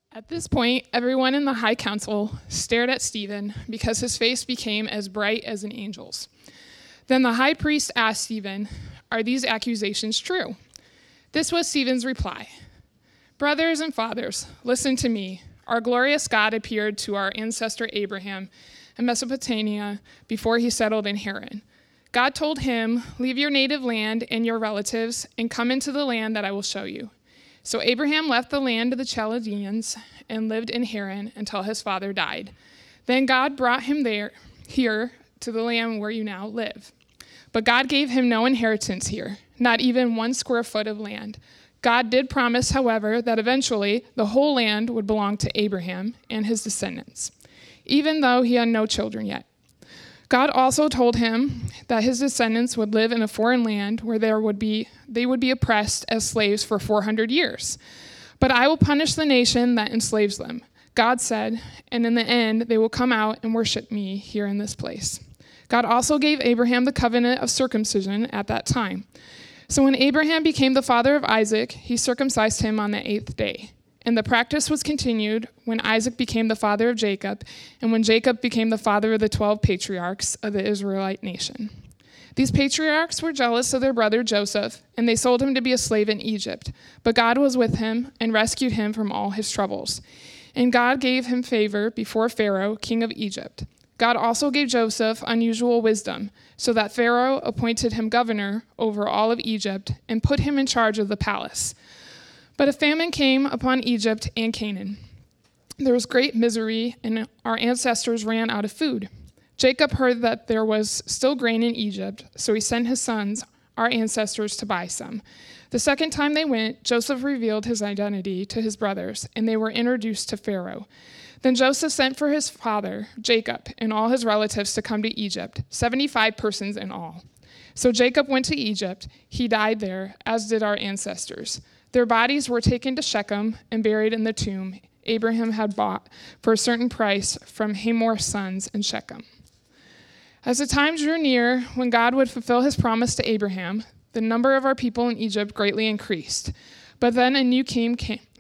At this point, everyone in the high council stared at Stephen because his face became as bright as an angel's. Then the high priest asked Stephen, "Are these accusations true?" This was Stephen's reply. "Brothers and fathers, listen to me. Our glorious God appeared to our ancestor Abraham in Mesopotamia before he settled in Haran. God told him, 'Leave your native land and your relatives and come into the land that I will show you.' So Abraham left the land of the Chaldeans and lived in Haran until his father died. Then God brought him here to the land where you now live. But God gave him no inheritance here, not even 1 square foot of land. God did promise, however, that eventually the whole land would belong to Abraham and his descendants, even though he had no children yet. God also told him that his descendants would live in a foreign land where they would be oppressed as slaves for 400 years. But I will punish the nation that enslaves them, God said, and in the end they will come out and worship me here in this place. God also gave Abraham the covenant of circumcision at that time. So when Abraham became the father of Isaac, he circumcised him on the 8th day. And the practice was continued when Isaac became the father of Jacob, and when Jacob became the father of the 12 patriarchs of the Israelite nation. These patriarchs were jealous of their brother Joseph, and they sold him to be a slave in Egypt. But God was with him and rescued him from all his troubles. And God gave him favor before Pharaoh, king of Egypt. God also gave Joseph unusual wisdom, so that Pharaoh appointed him governor over all of Egypt and put him in charge of the palace. But a famine came upon Egypt and Canaan. There was great misery, and our ancestors ran out of food. Jacob heard that there was still grain in Egypt, so he sent his sons, our ancestors, to buy some. The second time they went, Joseph revealed his identity to his brothers, and they were introduced to Pharaoh. Then Joseph sent for his father, Jacob, and all his relatives to come to Egypt, 75 persons in all. So Jacob went to Egypt. He died there, as did our ancestors. Their bodies were taken to Shechem and buried in the tomb Abraham had bought for a certain price from Hamor's sons in Shechem. As the time drew near when God would fulfill his promise to Abraham, the number of our people in Egypt greatly increased. But then a new king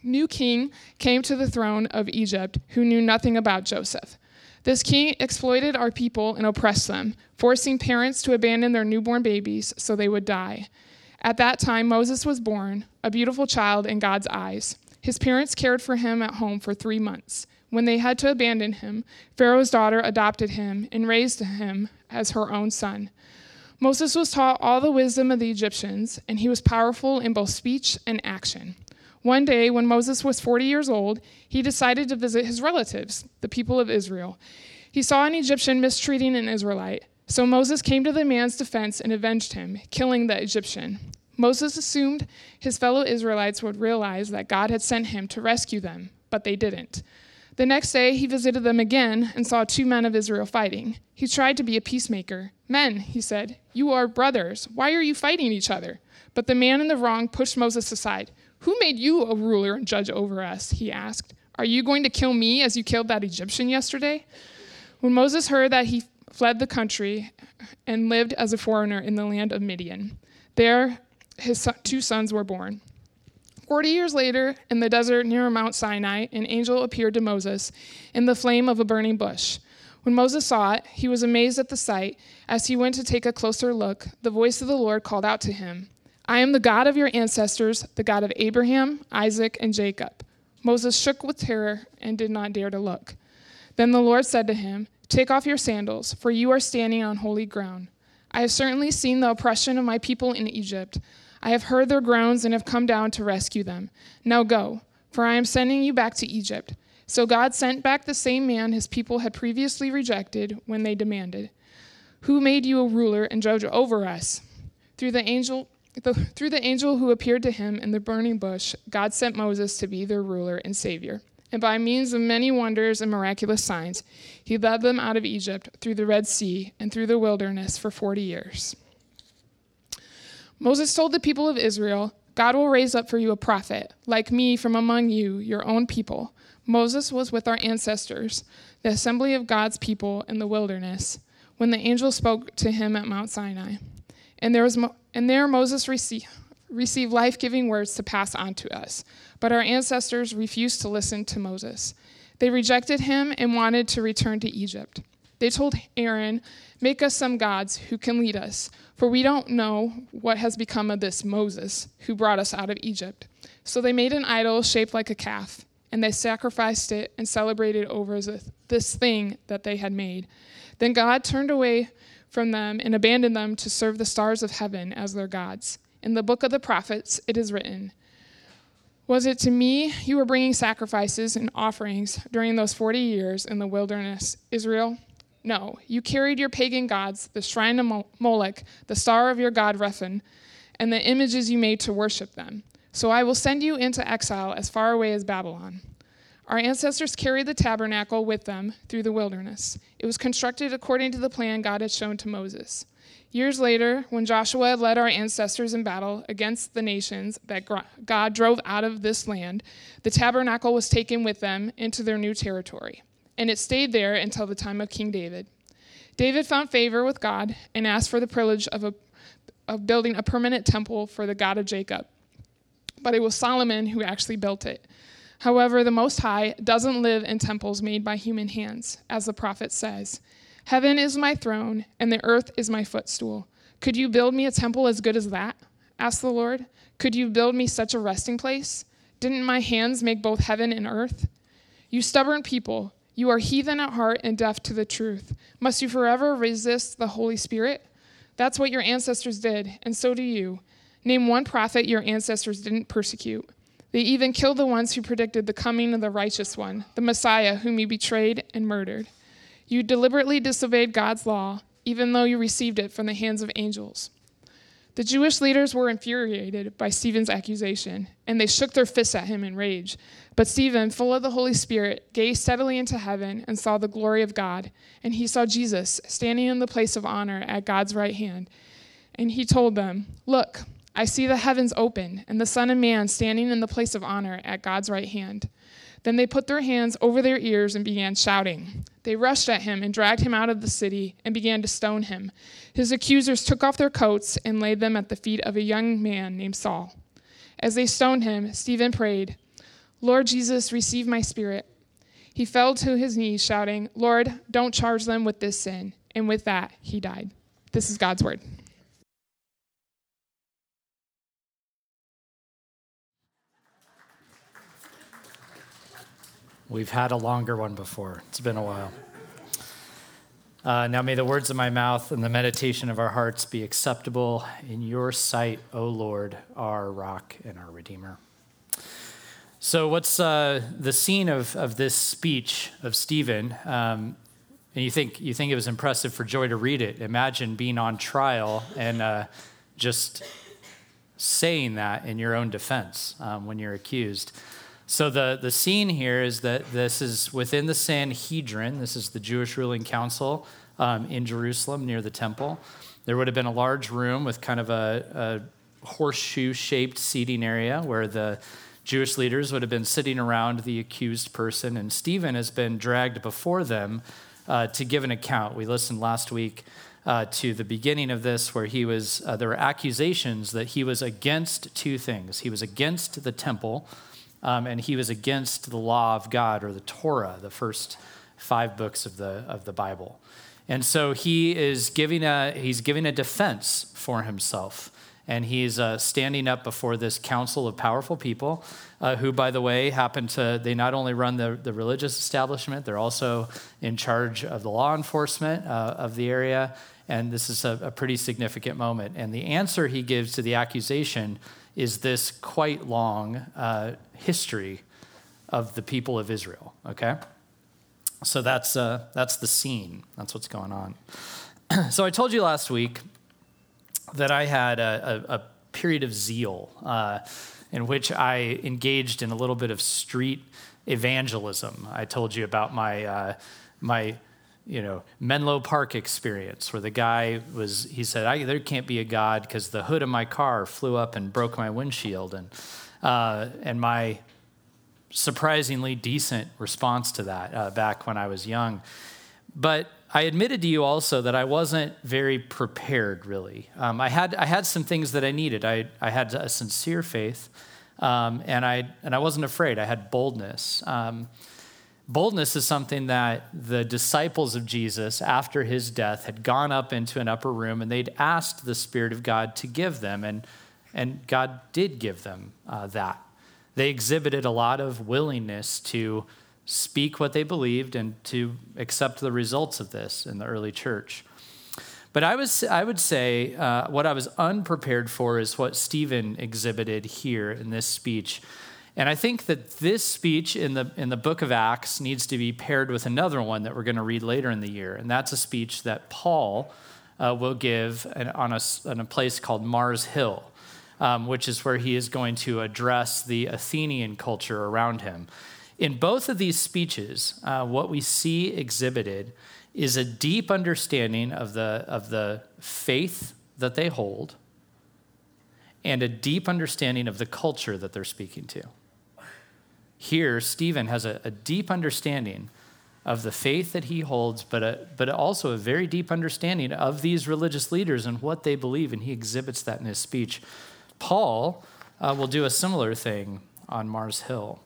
came to the throne of Egypt who knew nothing about Joseph. This king exploited our people and oppressed them, forcing parents to abandon their newborn babies so they would die. At that time, Moses was born, a beautiful child in God's eyes. His parents cared for him at home for 3 months. When they had to abandon him, Pharaoh's daughter adopted him and raised him as her own son. Moses was taught all the wisdom of the Egyptians, and he was powerful in both speech and action. One day, when Moses was 40 years old, he decided to visit his relatives, the people of Israel. He saw an Egyptian mistreating an Israelite. So Moses came to the man's defense and avenged him, killing the Egyptian. Moses assumed his fellow Israelites would realize that God had sent him to rescue them, but they didn't. The next day, he visited them again and saw 2 men of Israel fighting. He tried to be a peacemaker. "Men," he said, "you are brothers. Why are you fighting each other?" But the man in the wrong pushed Moses aside. "Who made you a ruler and judge over us?" he asked. "Are you going to kill me as you killed that Egyptian yesterday?" When Moses heard that, he fled the country and lived as a foreigner in the land of Midian. There, his 2 sons were born. 40 years later, in the desert near Mount Sinai, an angel appeared to Moses in the flame of a burning bush. When Moses saw it, he was amazed at the sight. As he went to take a closer look, the voice of the Lord called out to him, "I am the God of your ancestors, the God of Abraham, Isaac, and Jacob." Moses shook with terror and did not dare to look. Then the Lord said to him, "Take off your sandals, for you are standing on holy ground. I have certainly seen the oppression of my people in Egypt. I have heard their groans and have come down to rescue them. Now go, for I am sending you back to Egypt." So God sent back the same man his people had previously rejected when they demanded, "Who made you a ruler and judge over us?" Through the angel who appeared to him in the burning bush, God sent Moses to be their ruler and savior. And by means of many wonders and miraculous signs, he led them out of Egypt through the Red Sea and through the wilderness for 40 years. Moses told the people of Israel, "God will raise up for you a prophet, like me from among you, your own people." Moses was with our ancestors, the assembly of God's people in the wilderness, when the angel spoke to him at Mount Sinai. And there Moses receive life-giving words to pass on to us. But our ancestors refused to listen to Moses. They rejected him and wanted to return to Egypt. They told Aaron, "Make us some gods who can lead us, for we don't know what has become of this Moses who brought us out of Egypt." So they made an idol shaped like a calf, and they sacrificed it and celebrated over this thing that they had made. Then God turned away from them and abandoned them to serve the stars of heaven as their gods. In the book of the prophets, it is written, "Was it to me you were bringing sacrifices and offerings during those 40 years in the wilderness, Israel? No, you carried your pagan gods, the shrine of Molech, the star of your god Rephan, and the images you made to worship them. So I will send you into exile as far away as Babylon." Our ancestors carried the tabernacle with them through the wilderness. It was constructed according to the plan God had shown to Moses. Years later, when Joshua led our ancestors in battle against the nations that God drove out of this land, the tabernacle was taken with them into their new territory, and it stayed there until the time of King David. David found favor with God and asked for the privilege of building a permanent temple for the God of Jacob. But it was Solomon who actually built it. However, the Most High doesn't live in temples made by human hands, as the prophet says. "Heaven is my throne, and the earth is my footstool. Could you build me a temple as good as that?" asked the Lord. "Could you build me such a resting place? Didn't my hands make both heaven and earth? You stubborn people, you are heathen at heart and deaf to the truth. Must you forever resist the Holy Spirit? That's what your ancestors did, and so do you. Name one prophet your ancestors didn't persecute. They even killed the ones who predicted the coming of the righteous one, the Messiah, whom you betrayed and murdered. You deliberately disobeyed God's law, even though you received it from the hands of angels." The Jewish leaders were infuriated by Stephen's accusation, and they shook their fists at him in rage. But Stephen, full of the Holy Spirit, gazed steadily into heaven and saw the glory of God, and he saw Jesus standing in the place of honor at God's right hand. And he told them, "Look, I see the heavens open, and the Son of Man standing in the place of honor at God's right hand." Then they put their hands over their ears and began shouting. They rushed at him and dragged him out of the city and began to stone him. His accusers took off their coats and laid them at the feet of a young man named Saul. As they stoned him, Stephen prayed, "Lord Jesus, receive my spirit." He fell to his knees, shouting, "Lord, don't charge them with this sin." And with that, he died. This is God's word. We've had a longer one before. It's been a while. Now may the words of my mouth and the meditation of our hearts be acceptable in your sight, O Lord, our rock and our Redeemer. So what's the scene of this speech of Stephen? And you think it was impressive for Joy to read it. Imagine being on trial and just saying that in your own defense when you're accused. So the scene here is that this is within the Sanhedrin. This is the Jewish ruling council in Jerusalem near the temple. There would have been a large room with kind of a horseshoe-shaped seating area where the Jewish leaders would have been sitting around the accused person, and Stephen has been dragged before them to give an account. We listened last week to the beginning of this where he was. There were accusations that he was against two things. He was against the temple, and he was against the law of God, or the Torah, the first 5 books of the Bible. And so he's giving a defense for himself, and he's standing up before this council of powerful people, who, by the way, they not only run the religious establishment, they're also in charge of the law enforcement of the area, and this is a pretty significant moment. And the answer he gives to the accusation is this quite long history of the people of Israel, okay? So that's the scene. That's what's going on. So I told you last week that I had a period of zeal in which I engaged in a little bit of street evangelism. I told you about my Menlo Park experience, where the guy he said, there can't be a God because the hood of my car flew up and broke my windshield. And my surprisingly decent response to that back when I was young. But I admitted to you also that I wasn't very prepared, really. I had some things that I needed. I had a sincere faith, and I wasn't afraid. I had boldness. Boldness is something that the disciples of Jesus, after his death, had gone up into an upper room, and they'd asked the Spirit of God to give them, and God did give them that. They exhibited a lot of willingness to speak what they believed and to accept the results of this in the early church. But I would say what I was unprepared for is what Stephen exhibited here in this speech. And I think that this speech in the book of Acts needs to be paired with another one that we're going to read later in the year. And that's a speech that Paul will give on a place called Mars Hill, which is where he is going to address the Athenian culture around him. In both of these speeches, what we see exhibited is a deep understanding of the faith that they hold and a deep understanding of the culture that they're speaking to. Here, Stephen has a deep understanding of the faith that he holds, but also a very deep understanding of these religious leaders and what they believe, and he exhibits that in his speech. Paul will do a similar thing on Mars Hill.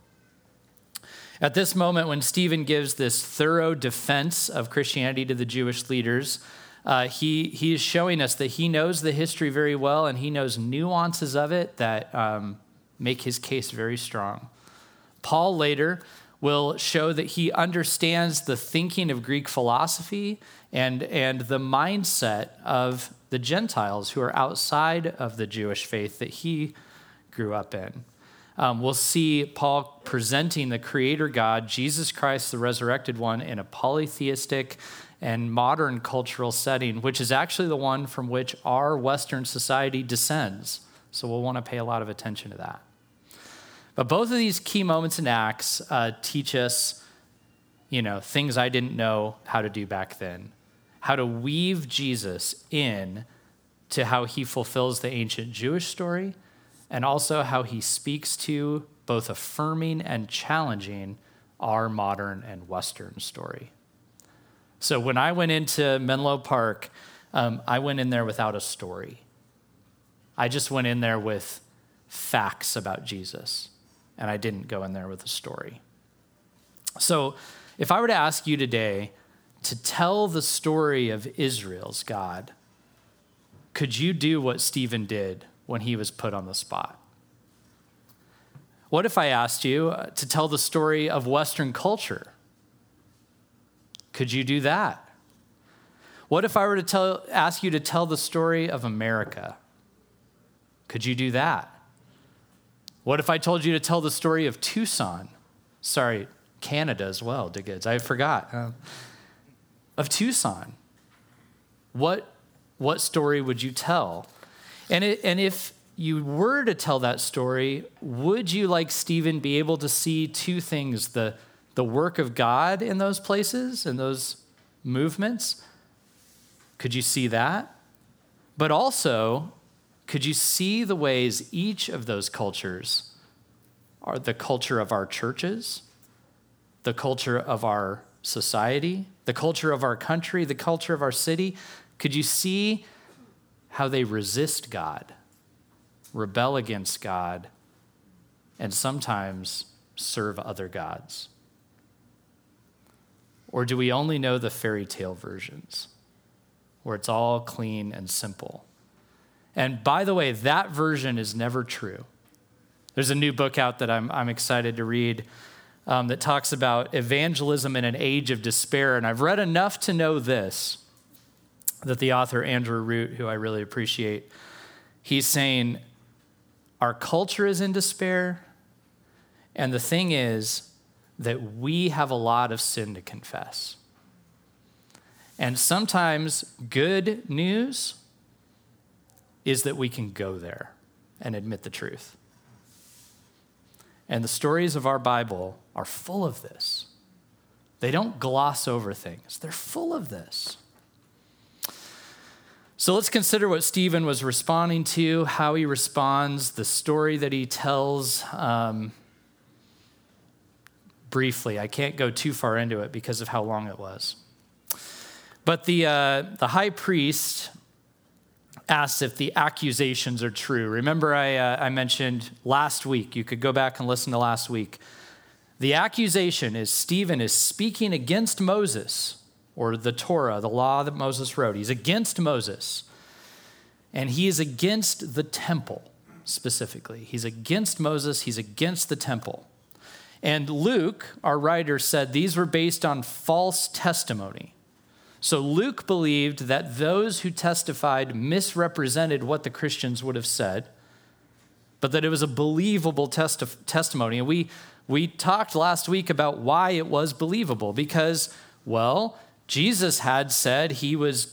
At this moment, when Stephen gives this thorough defense of Christianity to the Jewish leaders, he is showing us that he knows the history very well, and he knows nuances of it that make his case very strong. Paul later will show that he understands the thinking of Greek philosophy and the mindset of the Gentiles who are outside of the Jewish faith that he grew up in. We'll see Paul presenting the creator God, Jesus Christ, the resurrected one, in a polytheistic and modern cultural setting, which is actually the one from which our Western society descends. So we'll want to pay a lot of attention to that. But both of these key moments in Acts teach us, things I didn't know how to do back then, how to weave Jesus in to how he fulfills the ancient Jewish story, and also how he speaks to both affirming and challenging our modern and Western story. So when I went into Menlo Park, I went in there without a story. I just went in there with facts about Jesus, and I didn't go in there with a story. So if I were to ask you today to tell the story of Israel's God, could you do what Stephen did when he was put on the spot? What if I asked you to tell the story of Western culture? Could you do that? What if I were to ask you to tell the story of America? Could you do that? What if I told you to tell the story of Tucson? Sorry, Canada as well, Diggids. I forgot. Of Tucson. What story would you tell? And if you were to tell that story, would you, like Stephen, be able to see two things, the work of God in those places, in those movements? Could you see that? But also, could you see the ways each of those cultures are the culture of our churches, the culture of our society, the culture of our country, the culture of our city? Could you see how they resist God, rebel against God, and sometimes serve other gods? Or do we only know the fairy tale versions, where it's all clean and simple? And by the way, that version is never true. There's a new book out that I'm excited to read that talks about evangelism in an age of despair. And I've read enough to know this, that the author Andrew Root, who I really appreciate, he's saying our culture is in despair, and the thing is that we have a lot of sin to confess. And sometimes good news is that we can go there and admit the truth. And the stories of our Bible are full of this. They don't gloss over things. They're full of this. So let's consider what Stephen was responding to, how he responds, the story that he tells. Briefly, I can't go too far into it because of how long it was. But the high priest asks if the accusations are true. Remember I mentioned last week, you could go back and listen to last week. The accusation is Stephen is speaking against Moses, or the Torah, the law that Moses wrote. He's against Moses. And he is against the temple, specifically. He's against Moses. He's against the temple. And Luke, our writer, said these were based on false testimony. So Luke believed that those who testified misrepresented what the Christians would have said, but that it was a believable testimony. And we talked last week about why it was believable, because, well, Jesus had said that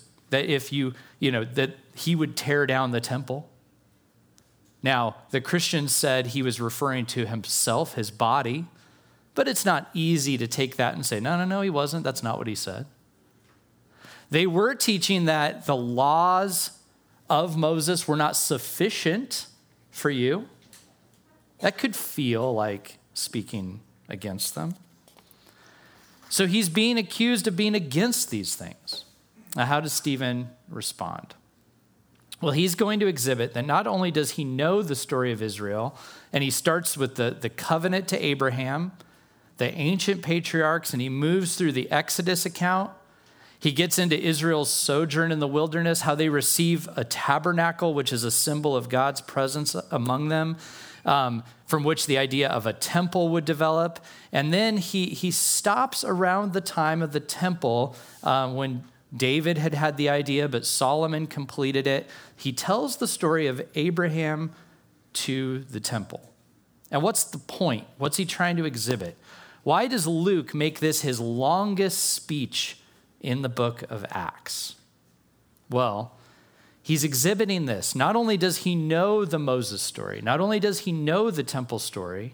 he would tear down the temple. Now, the Christians said he was referring to himself, his body, but it's not easy to take that and say, no, he wasn't. That's not what he said. They were teaching that the laws of Moses were not sufficient for you. That could feel like speaking against them. So he's being accused of being against these things. Now, how does Stephen respond? Well, he's going to exhibit that not only does he know the story of Israel, and he starts with the covenant to Abraham, the ancient patriarchs, and he moves through the Exodus account. He gets into Israel's sojourn in the wilderness, how they receive a tabernacle, which is a symbol of God's presence among them, from which the idea of a temple would develop. And then he stops around the time of the temple when David had the idea, but Solomon completed it. He tells the story of Abraham to the temple. And what's the point? What's he trying to exhibit? Why does Luke make this his longest speech in the book of Acts? Well, he's exhibiting this. Not only does he know the Moses story, not only does he know the temple story,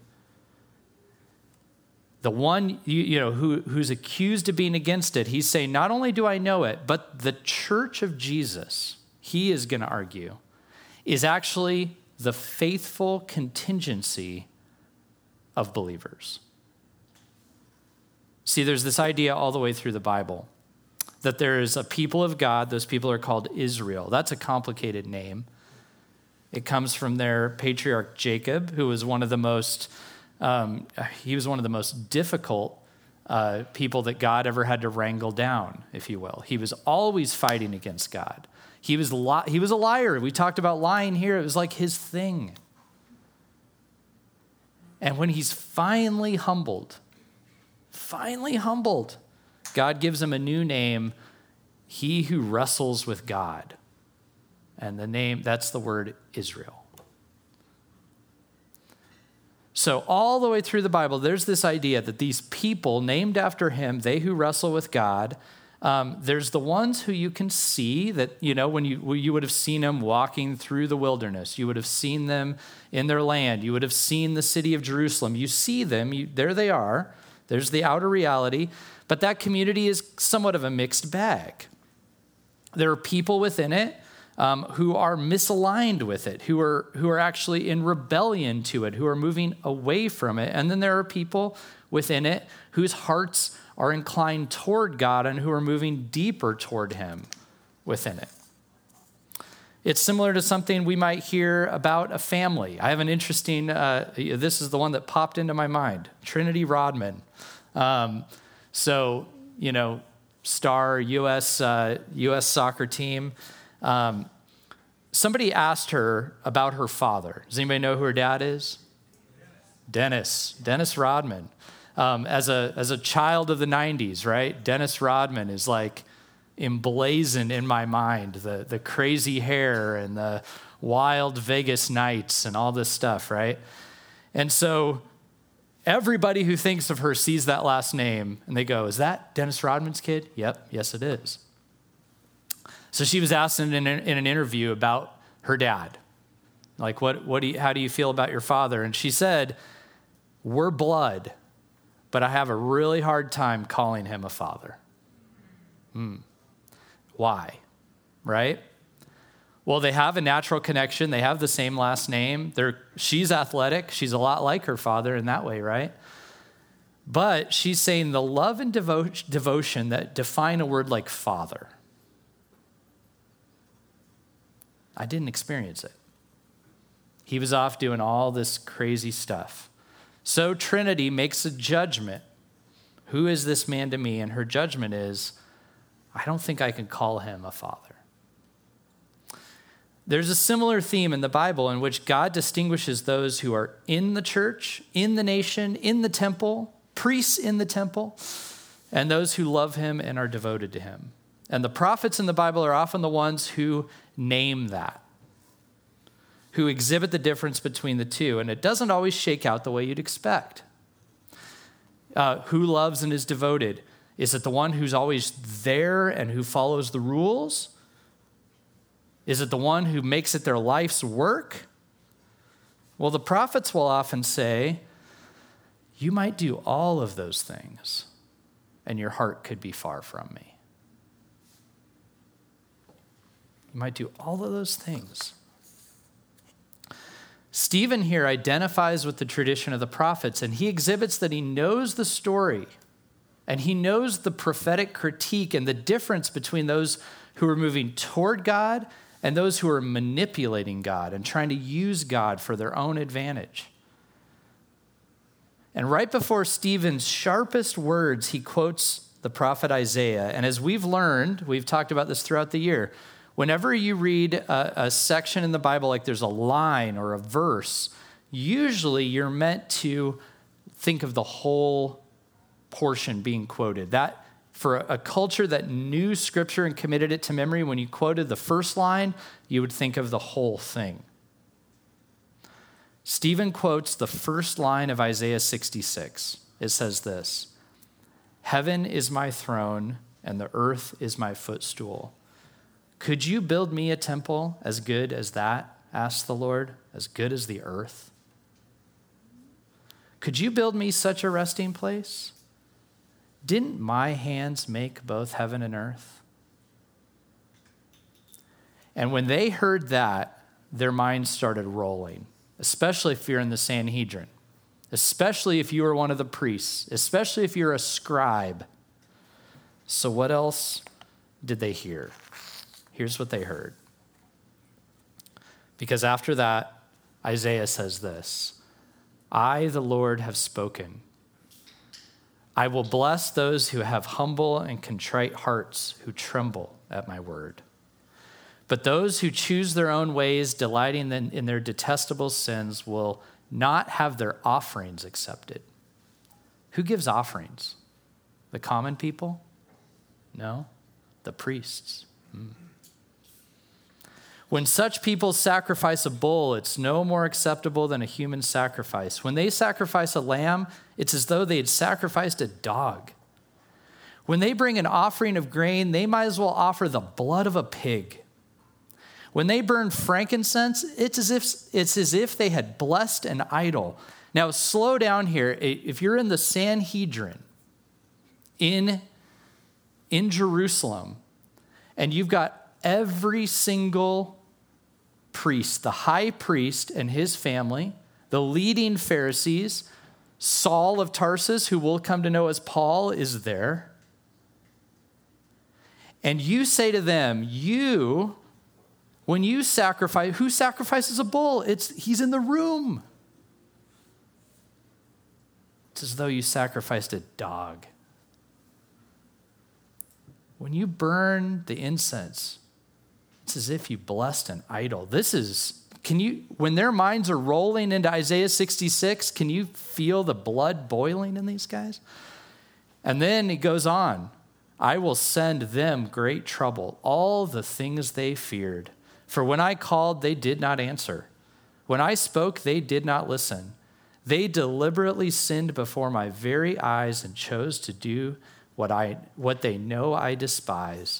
the one who's accused of being against it, he's saying, not only do I know it, but the church of Jesus, he is going to argue, is actually the faithful contingency of believers. See, there's this idea all the way through the Bible that there is a people of God. Those people are called Israel. That's a complicated name. It comes from their patriarch Jacob, who was one of the most difficult people that God ever had to wrangle down, if you will. He was always fighting against God. He was a liar. We talked about lying here. It was like his thing. And when he's finally humbled, God gives him a new name, he who wrestles with God. And the name, that's the word Israel. So all the way through the Bible, there's this idea that these people named after him, they who wrestle with God, there's the ones who you can see that, when you would have seen them walking through the wilderness. You would have seen them in their land. You would have seen the city of Jerusalem. You see them, there they are. There's the outer reality. But that community is somewhat of a mixed bag. There are people within it who are misaligned with it, who are actually in rebellion to it, who are moving away from it. And then there are people within it whose hearts are inclined toward God and who are moving deeper toward him within it. It's similar to something we might hear about a family. I have an interesting, this is the one that popped into my mind, Trinity Rodman. Star U.S. soccer team. Somebody asked her about her father. Does anybody know who her dad is? Dennis Rodman. As a child of the 90s, right? Dennis Rodman is like emblazoned in my mind, the crazy hair and the wild Vegas nights and all this stuff, right? And so everybody who thinks of her sees that last name and they go, is that Dennis Rodman's kid? Yep, yes it is. So she was asked in an interview about her dad. Like, how do you feel about your father? And she said, we're blood, but I have a really hard time calling him a father. Why? Right? Well, they have a natural connection. They have the same last name. She's athletic. She's a lot like her father in that way, right? But she's saying the love and devotion that define a word like father, I didn't experience it. He was off doing all this crazy stuff. So Trinity makes a judgment. Who is this man to me? And her judgment is, I don't think I can call him a father. There's a similar theme in the Bible in which God distinguishes those who are in the church, in the nation, in the temple, priests in the temple, and those who love him and are devoted to him. And the prophets in the Bible are often the ones who name that, who exhibit the difference between the two. And it doesn't always shake out the way you'd expect. Who loves and is devoted? Is it the one who's always there and who follows the rules? Is it the one who makes it their life's work? Well, the prophets will often say, you might do all of those things, and your heart could be far from me. You might do all of those things. Stephen here identifies with the tradition of the prophets, and he exhibits that he knows the story, and he knows the prophetic critique and the difference between those who are moving toward God and those who are manipulating God and trying to use God for their own advantage. And right before Stephen's sharpest words, he quotes the prophet Isaiah. And as we've learned, we've talked about this throughout the year, whenever you read a section in the Bible, like there's a line or a verse, usually you're meant to think of the whole portion being quoted. That, for a culture that knew Scripture and committed it to memory, when you quoted the first line, you would think of the whole thing. Stephen quotes the first line of Isaiah 66. It says this, "Heaven is my throne, and the earth is my footstool. Could you build me a temple as good as that?" asked the Lord. "As good as the earth? Could you build me such a resting place? Didn't my hands make both heaven and earth?" And when they heard that, their minds started rolling, especially if you're in the Sanhedrin, especially if you were one of the priests, especially if you're a scribe. So what else did they hear? Here's what they heard. Because after that, Isaiah says this, "I, the Lord, have spoken. I will bless those who have humble and contrite hearts, who tremble at my word. But those who choose their own ways, delighting in their detestable sins, will not have their offerings accepted." Who gives offerings? The common people? No, the priests. When such people sacrifice a bull, it's no more acceptable than a human sacrifice. When they sacrifice a lamb, it's as though they had sacrificed a dog. When they bring an offering of grain, they might as well offer the blood of a pig. When they burn frankincense, it's as if they had blessed an idol. Now, slow down here. If you're in the Sanhedrin in Jerusalem, and you've got every single priest, the high priest and his family, the leading Pharisees, Saul of Tarsus, who we'll come to know as Paul, is there. And you say to them, when you sacrifice, who sacrifices a bull? He's in the room. It's as though you sacrificed a dog. When you burn the incense, it's as if you blessed an idol. When their minds are rolling into Isaiah 66, can you feel the blood boiling in these guys? And then he goes on, "I will send them great trouble, all the things they feared. For when I called, they did not answer. When I spoke, they did not listen. They deliberately sinned before my very eyes and chose to do what they know I despise.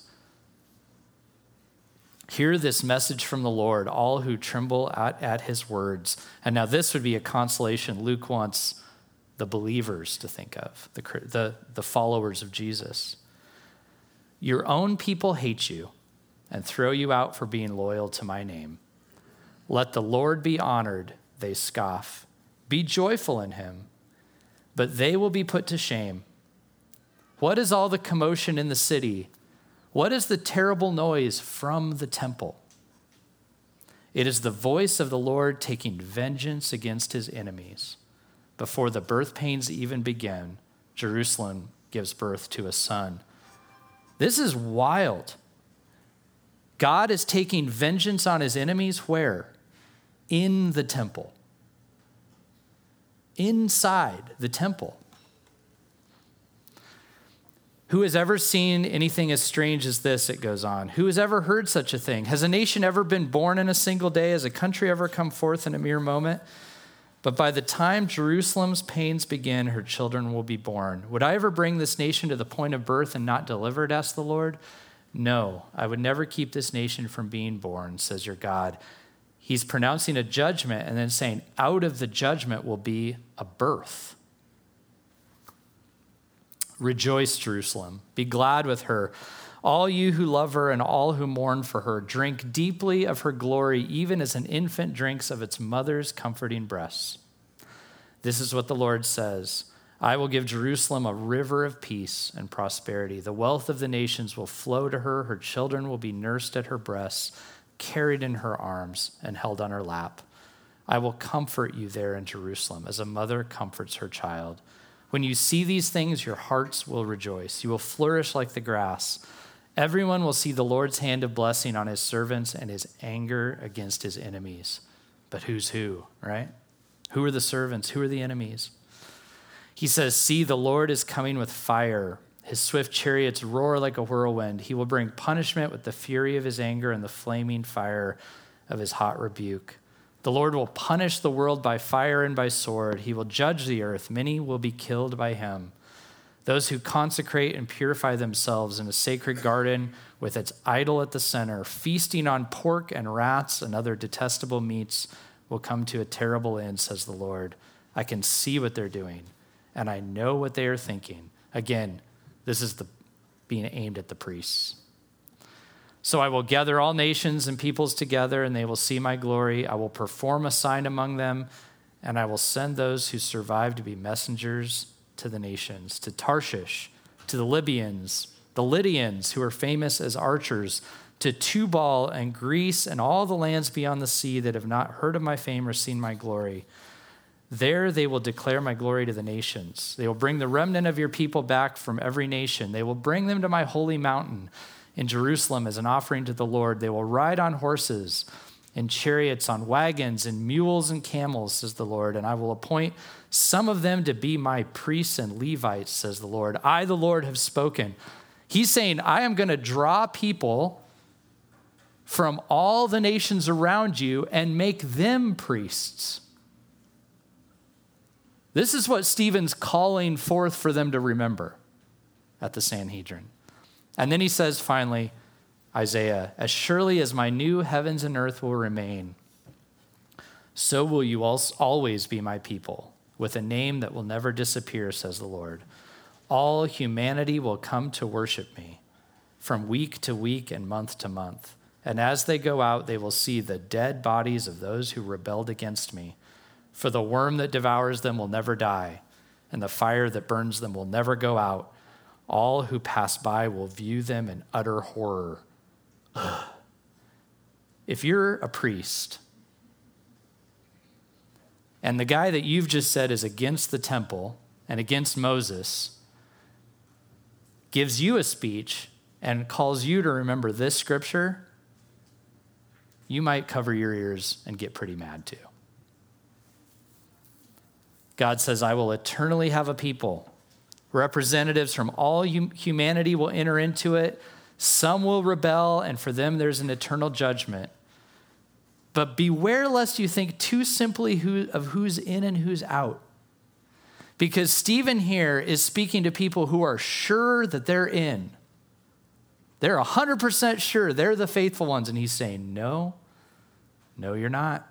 Hear this message from the Lord, all who tremble at his words." And now this would be a consolation Luke wants the believers to think of, the followers of Jesus. "Your own people hate you and throw you out for being loyal to my name. Let the Lord be honored, they scoff. Be joyful in him, but they will be put to shame. What is all the commotion in the city? What is the terrible noise from the temple?" It is the voice of the Lord taking vengeance against his enemies. Before the birth pains even begin, Jerusalem gives birth to a son. This is wild. God is taking vengeance on his enemies where? In the temple. Inside the temple. Who has ever seen anything as strange as this, it goes on? Who has ever heard such a thing? Has a nation ever been born in a single day? Has a country ever come forth in a mere moment? But by the time Jerusalem's pains begin, her children will be born. Would I ever bring this nation to the point of birth and not deliver it, asks the Lord? No, I would never keep this nation from being born, says your God. He's pronouncing a judgment and then saying, out of the judgment will be a birth. Rejoice, Jerusalem. Be glad with her. All you who love her and all who mourn for her, drink deeply of her glory, even as an infant drinks of its mother's comforting breasts. This is what the Lord says. I will give Jerusalem a river of peace and prosperity. The wealth of the nations will flow to her. Her children will be nursed at her breasts, carried in her arms, and held on her lap. I will comfort you there in Jerusalem as a mother comforts her child. When you see these things, your hearts will rejoice. You will flourish like the grass. Everyone will see the Lord's hand of blessing on his servants and his anger against his enemies. But who's who, right? Who are the servants? Who are the enemies? He says, see, the Lord is coming with fire. His swift chariots roar like a whirlwind. He will bring punishment with the fury of his anger and the flaming fire of his hot rebuke. The Lord will punish the world by fire and by sword. He will judge the earth. Many will be killed by him. Those who consecrate and purify themselves in a sacred garden with its idol at the center, feasting on pork and rats and other detestable meats, will come to a terrible end, says the Lord. I can see what they're doing, and I know what they are thinking. Again, this is being aimed at the priests. So I will gather all nations and peoples together, and they will see my glory. I will perform a sign among them, and I will send those who survive to be messengers to the nations, to Tarshish, to the Libyans, the Lydians, who are famous as archers, to Tubal and Greece and all the lands beyond the sea that have not heard of my fame or seen my glory. There they will declare my glory to the nations. They will bring the remnant of your people back from every nation. They will bring them to my holy mountain in Jerusalem as an offering to the Lord. They will ride on horses and chariots, on wagons and mules and camels, says the Lord. And I will appoint some of them to be my priests and Levites, says the Lord. I, the Lord, have spoken. He's saying, I am going to draw people from all the nations around you and make them priests. This is what Stephen's calling forth for them to remember at the Sanhedrin. And then he says finally, Isaiah, as surely as my new heavens and earth will remain, so will you always be my people, with a name that will never disappear, says the Lord. All humanity will come to worship me from week to week and month to month. And as they go out, they will see the dead bodies of those who rebelled against me. For the worm that devours them will never die, and the fire that burns them will never go out. All who pass by will view them in utter horror. Ugh. If you're a priest, and the guy that you've just said is against the temple and against Moses gives you a speech and calls you to remember this scripture, you might cover your ears and get pretty mad too. God says, I will eternally have a people. Representatives from all humanity will enter into it. Some will rebel, and for them there's an eternal judgment. But beware lest you think too simply of who's in and who's out. Because Stephen here is speaking to people who are sure that they're in. They're 100% sure they're the faithful ones. And he's saying, no, you're not.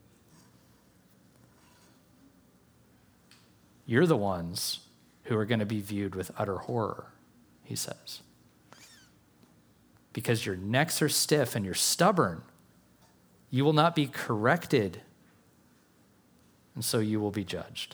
You're the ones who are going to be viewed with utter horror, he says. Because your necks are stiff and you're stubborn. You will not be corrected, and so you will be judged.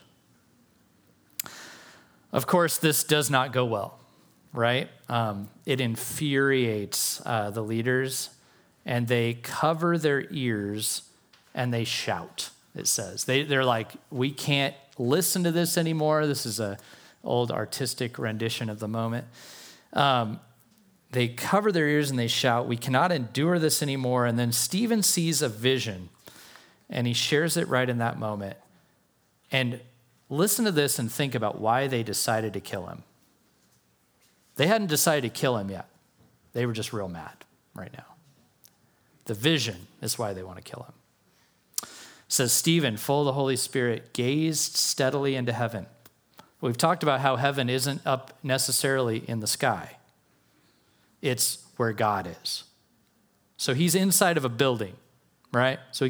Of course, this does not go well, right? It infuriates the leaders, and they cover their ears and they shout, it says. They're like, we can't listen to this anymore. This is an old artistic rendition of the moment. They cover their ears and they shout, we cannot endure this anymore. And then Stephen sees a vision and he shares it right in that moment. And listen to this and think about why they decided to kill him. They hadn't decided to kill him yet. They were just real mad right now. The vision is why they want to kill him. It says, Stephen, full of the Holy Spirit, gazed steadily into heaven. We've talked about how heaven isn't up necessarily in the sky. It's where God is. So he's inside of a building, right? So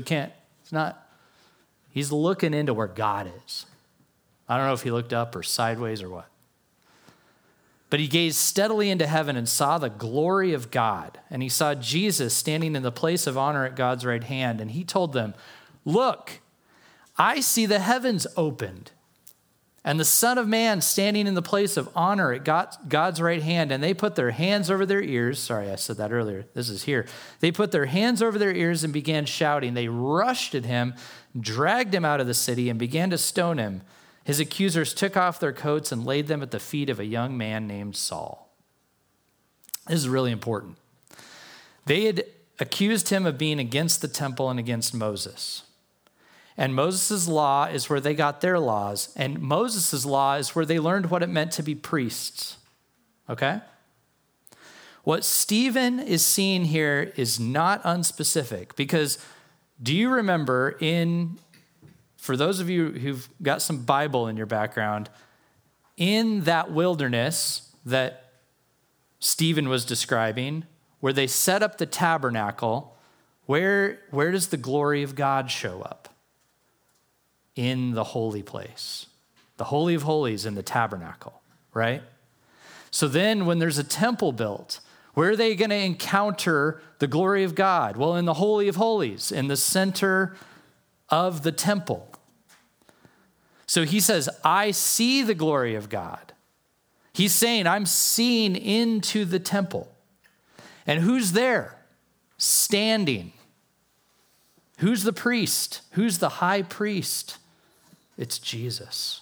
he's looking into where God is. I don't know if he looked up or sideways or what. But he gazed steadily into heaven and saw the glory of God. And he saw Jesus standing in the place of honor at God's right hand. And he told them, look, I see the heavens opened and the Son of Man standing in the place of honor at God's right hand. And they put their hands over their ears. Sorry, I said that earlier. This is here. They put their hands over their ears and began shouting. They rushed at him, dragged him out of the city, and began to stone him. His accusers took off their coats and laid them at the feet of a young man named Saul. This is really important. They had accused him of being against the temple and against Moses. And Moses' law is where they got their laws. And Moses' law is where they learned what it meant to be priests. Okay? What Stephen is seeing here is not unspecific, because do you remember for those of you who've got some Bible in your background, in that wilderness that Stephen was describing, where they set up the tabernacle, where does the glory of God show up? In the holy place. The Holy of Holies in the tabernacle, right? So then when there's a temple built, where are they going to encounter the glory of God? Well, in the Holy of Holies, in the center of the temple. So he says, I see the glory of God. He's saying, I'm seeing into the temple. And who's there? Standing. Who's the priest? Who's the high priest? It's Jesus.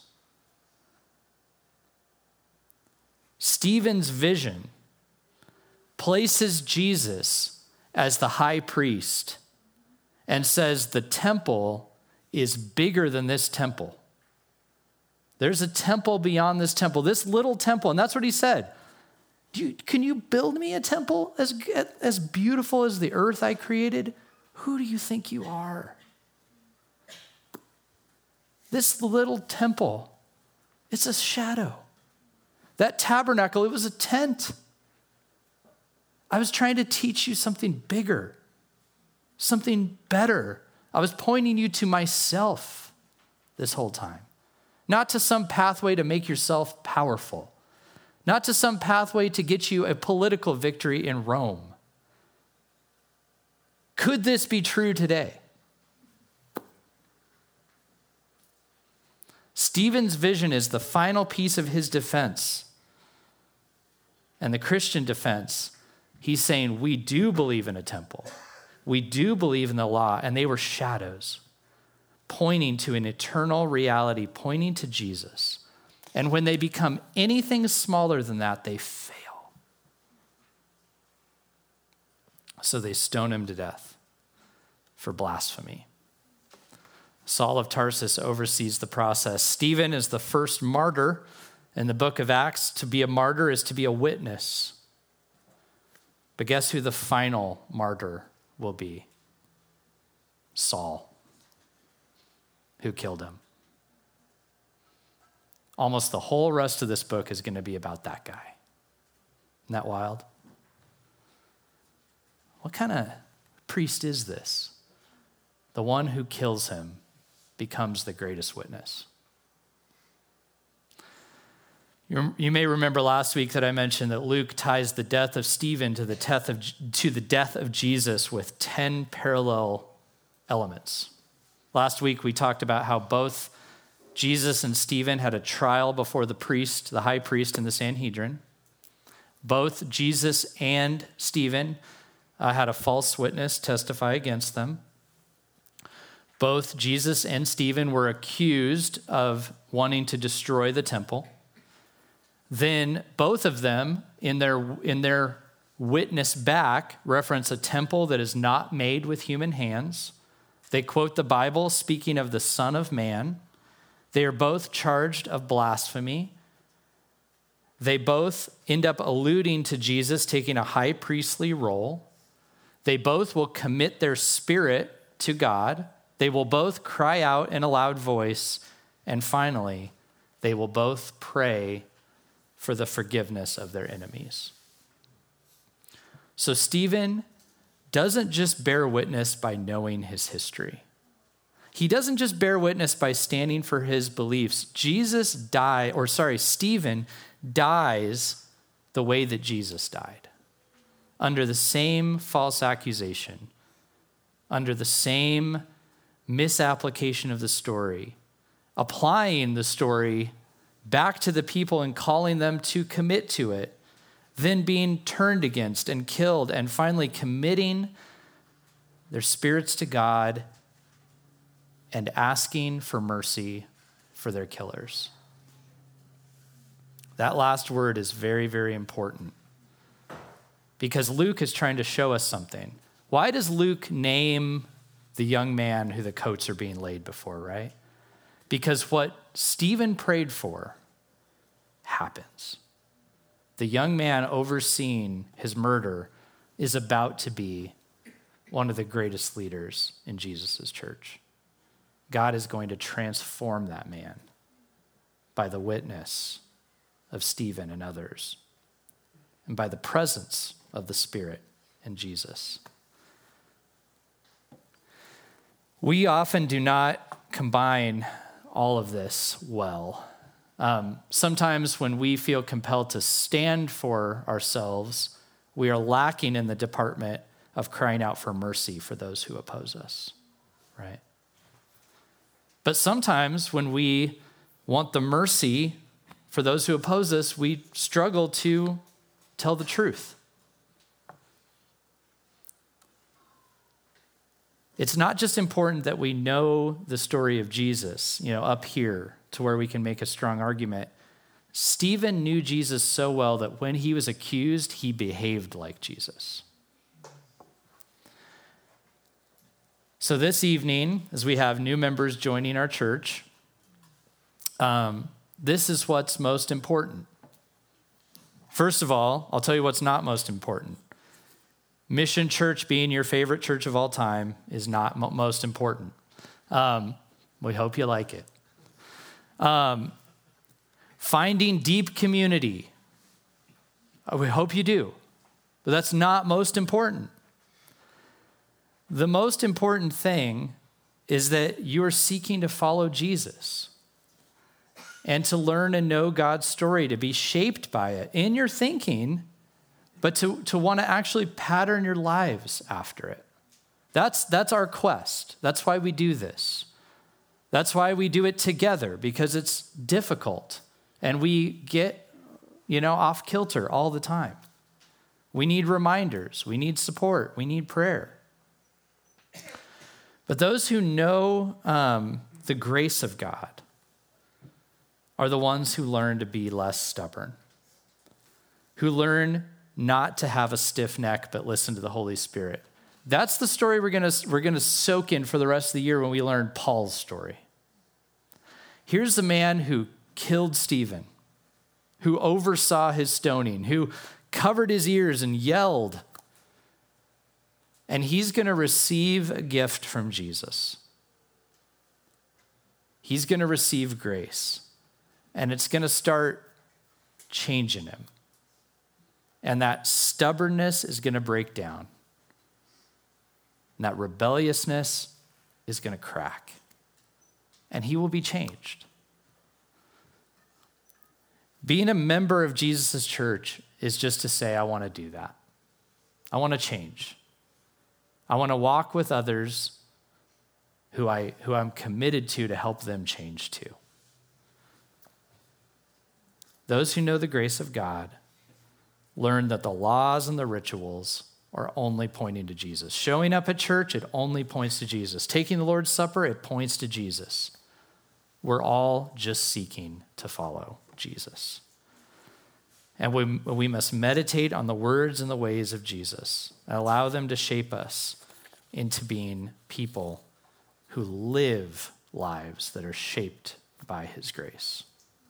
Stephen's vision places Jesus as the high priest and says the temple is bigger than this temple. There's a temple beyond this temple, this little temple. And that's what he said. Can you build me a temple as beautiful as the earth I created? Who do you think you are? This little temple, it's a shadow. That tabernacle, it was a tent. I was trying to teach you something bigger, something better. I was pointing you to myself this whole time. Not to some pathway to make yourself powerful. Not to some pathway to get you a political victory in Rome. Could this be true today? Stephen's vision is the final piece of his defense. And the Christian defense, he's saying, we do believe in a temple. We do believe in the law, and they were shadows, pointing to an eternal reality, pointing to Jesus. And when they become anything smaller than that, they fail. So they stone him to death for blasphemy. Saul of Tarsus oversees the process. Stephen is the first martyr in the book of Acts. To be a martyr is to be a witness. But guess who the final martyr will be? Saul, who killed him. Almost the whole rest of this book is going to be about that guy. Isn't that wild? What kind of priest is this? The one who kills him becomes the greatest witness. You may remember last week that I mentioned that Luke ties the death of Stephen to the death of Jesus with 10 parallel elements. Last week we talked about how both Jesus and Stephen had a trial before the priest, the high priest, in the Sanhedrin. Both Jesus and Stephen had a false witness testify against them. Both Jesus and Stephen were accused of wanting to destroy the temple. Then both of them, in their witness back, reference a temple that is not made with human hands. They quote the Bible speaking of the Son of Man. They are both charged of blasphemy. They both end up alluding to Jesus taking a high priestly role. They both will commit their spirit to God. They will both cry out in a loud voice. And finally, they will both pray for the forgiveness of their enemies. So Stephen doesn't just bear witness by knowing his history. He doesn't just bear witness by standing for his beliefs. Stephen dies the way that Jesus died, under the same false accusation, under the same misapplication of the story, applying the story back to the people and calling them to commit to it, then being turned against and killed, and finally committing their spirits to God and asking for mercy for their killers. That last word is very, very important because Luke is trying to show us something. Why does Luke name the young man who the coats are being laid before, right? Because what Stephen prayed for happens. The young man overseeing his murder is about to be one of the greatest leaders in Jesus' church. God is going to transform that man by the witness of Stephen and others, and by the presence of the Spirit in Jesus. We often do not combine all of this well. Sometimes when we feel compelled to stand for ourselves, we are lacking in the department of crying out for mercy for those who oppose us, right? But sometimes when we want the mercy for those who oppose us, we struggle to tell the truth. It's not just important that we know the story of Jesus, up here to where we can make a strong argument. Stephen knew Jesus so well that when he was accused, he behaved like Jesus. So this evening, as we have new members joining our church, this is what's most important. First of all, I'll tell you what's not most important. Mission Church being your favorite church of all time is not most important. We hope you like it. Finding deep community, we hope you do, but that's not most important. The most important thing is that you are seeking to follow Jesus and to learn and know God's story, to be shaped by it in your thinking, but to want to actually pattern your lives after it. That's our quest. That's why we do this. That's why we do it together, because it's difficult and we get, off kilter all the time. We need reminders. We need support. We need prayer. But those who know the grace of God are the ones who learn to be less stubborn, who learn not to have a stiff neck, but listen to the Holy Spirit. That's the story we're gonna soak in for the rest of the year when we learn Paul's story. Here's the man who killed Stephen, who oversaw his stoning, who covered his ears and yelled. And he's going to receive a gift from Jesus. He's going to receive grace. And it's going to start changing him. And that stubbornness is going to break down. And that rebelliousness is going to crack. And he will be changed. Being a member of Jesus' church is just to say, I want to do that. I want to change. I want to walk with others who I'm committed to help them change too. Those who know the grace of God learn that the laws and the rituals are only pointing to Jesus. Showing up at church, it only points to Jesus. Taking the Lord's Supper, it points to Jesus. We're all just seeking to follow Jesus. And we must meditate on the words and the ways of Jesus and allow them to shape us into being people who live lives that are shaped by his grace.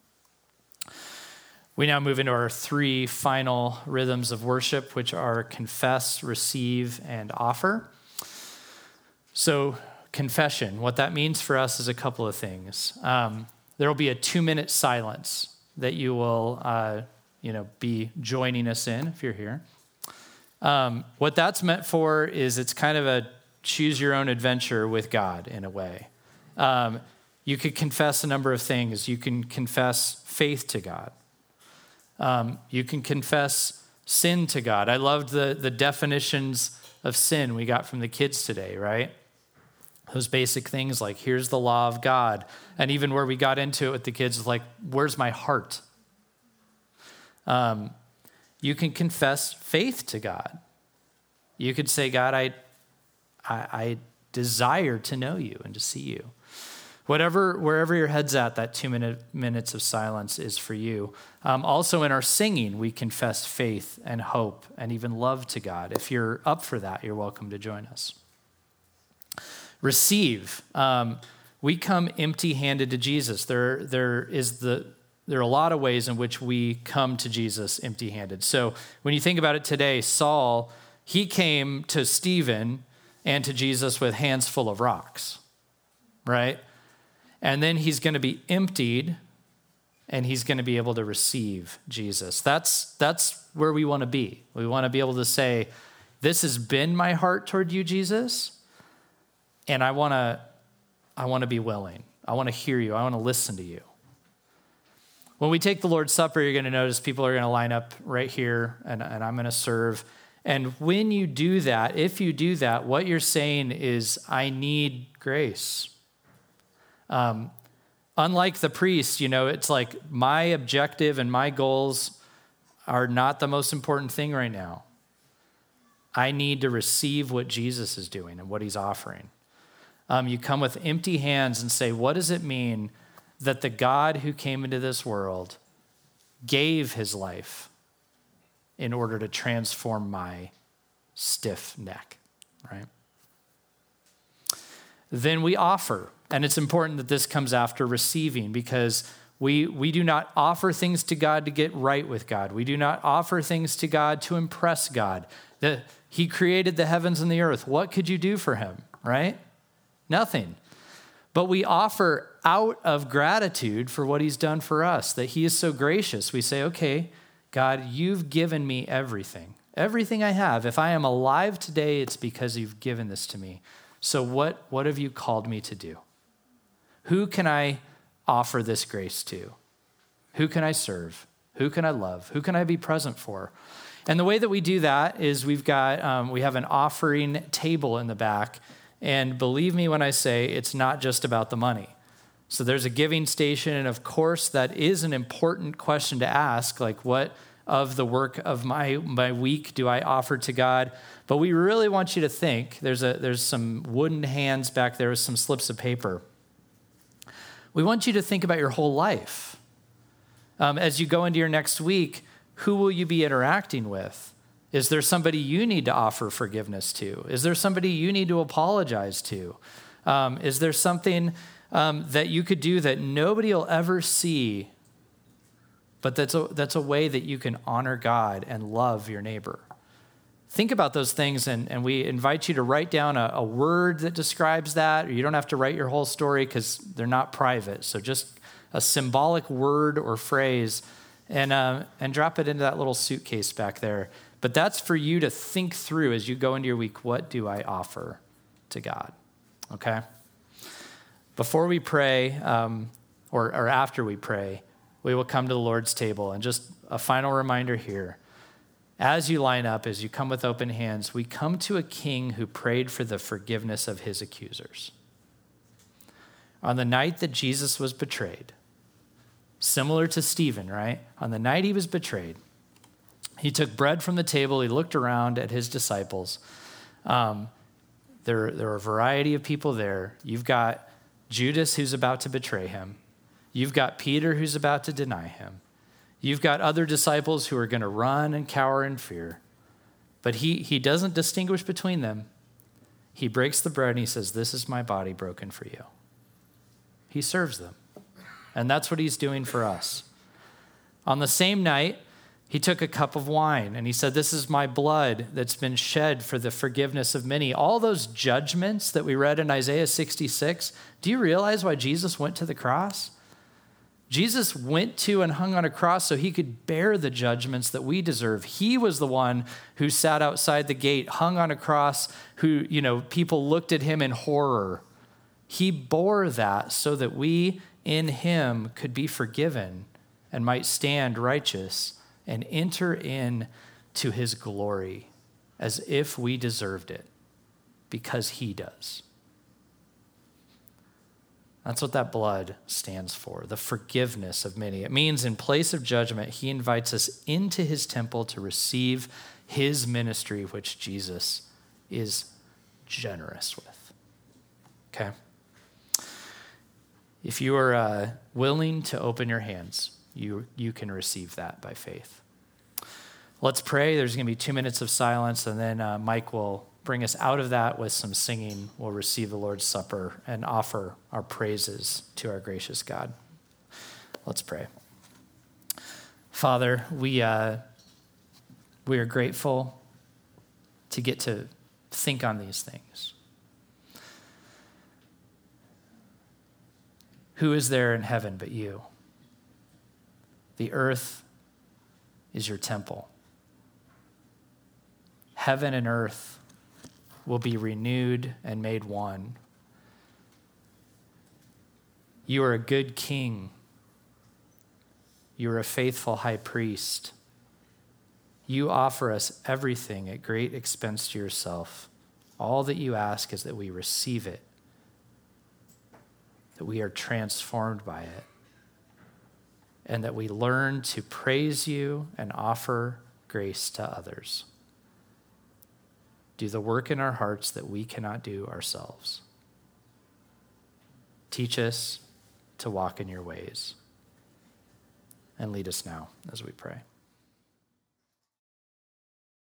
We now move into our 3 final rhythms of worship, which are confess, receive, and offer. So confession, what that means for us is a couple of things. There will be a 2-minute silence that you will be joining us in if you're here. What that's meant for is it's kind of a choose your own adventure with God in a way. You could confess a number of things. You can confess faith to God. You can confess sin to God. I loved the definitions of sin we got from the kids today, right? Those basic things like, here's the law of God. And even where we got into it with the kids, like, where's my heart? You can confess faith to God. You could say, God, I desire to know you and to see you. Wherever your head's at, that 2 minutes of silence is for you. Also in our singing, we confess faith and hope and even love to God. If you're up for that, you're welcome to join us. Receive. We come empty-handed to Jesus. There are a lot of ways in which we come to Jesus empty-handed. So when you think about it today, Saul, he came to Stephen and to Jesus with hands full of rocks, right? And then he's going to be emptied and he's going to be able to receive Jesus. That's where we want to be. We want to be able to say, this has been my heart toward you, Jesus, and I want to be willing. I want to hear you. I want to listen to you. When we take the Lord's Supper, you're going to notice people are going to line up right here, and I'm going to serve. And when you do that, if you do that, what you're saying is, I need grace. Unlike the priest, it's like my objective and my goals are not the most important thing right now. I need to receive what Jesus is doing and what he's offering. You come with empty hands and say, what does it mean that the God who came into this world gave his life in order to transform my stiff neck, right? Then we offer. And it's important that this comes after receiving, because we do not offer things to God to get right with God. We do not offer things to God to impress God. He created the heavens and the earth. What could you do for him, right? Nothing. But we offer out of gratitude for what he's done for us, that he is so gracious. We say, okay, God, you've given me everything I have. If I am alive today, it's because you've given this to me. So what have you called me to do? Who can I offer this grace to? Who can I serve? Who can I love? Who can I be present for? And the way that we do that is we have an offering table in the back. And believe me when I say it's not just about the money. So there's a giving station. And of course, that is an important question to ask, like, what of the work of my week do I offer to God? But we really want you to think. There's some wooden hands back there with some slips of paper. We want you to think about your whole life. As you go into your next week, who will you be interacting with? Is there somebody you need to offer forgiveness to? Is there somebody you need to apologize to? Is there something that you could do that nobody will ever see, but that's a way that you can honor God and love your neighbor? Think about those things, and we invite you to write down a word that describes that. You don't have to write your whole story because they're not private. So just a symbolic word or phrase, and drop it into that little suitcase back there. But that's for you to think through as you go into your week. What do I offer to God? Okay? Before we pray, or after we pray, we will come to the Lord's table. And just a final reminder here. As you line up, as you come with open hands, we come to a king who prayed for the forgiveness of his accusers. On the night that Jesus was betrayed, similar to Stephen, right? On the night he was betrayed, He took bread from the table. He looked around at his disciples. There are a variety of people there. You've got Judas, who's about to betray him. You've got Peter, who's about to deny him. You've got other disciples who are going to run and cower in fear. But he doesn't distinguish between them. He breaks the bread and he says, "This is my body broken for you." He serves them. And that's what he's doing for us. On the same night, he took a cup of wine and he said, "This is my blood that's been shed for the forgiveness of many." All those judgments that we read in Isaiah 66, do you realize why Jesus went to the cross? Jesus went to and hung on a cross so he could bear the judgments that we deserve. He was the one who sat outside the gate, hung on a cross, who, people looked at him in horror. He bore that so that we in him could be forgiven and might stand righteous and enter in to his glory as if we deserved it, because he does. That's what that blood stands for, the forgiveness of many. It means in place of judgment, he invites us into his temple to receive his ministry, which Jesus is generous with. Okay? If you are willing to open your hands, you can receive that by faith. Let's pray. There's going to be 2 minutes of silence, and then Mike will bring us out of that with some singing. We'll receive the Lord's Supper and offer our praises to our gracious God. Let's pray. Father, we are grateful to get to think on these things. Who is there in heaven but you? The earth is your temple. Heaven and earth will be renewed and made one. You are a good king. You are a faithful high priest. You offer us everything at great expense to yourself. All that you ask is that we receive it, that we are transformed by it, and that we learn to praise you and offer grace to others. Do the work in our hearts that we cannot do ourselves. Teach us to walk in your ways. And lead us now as we pray.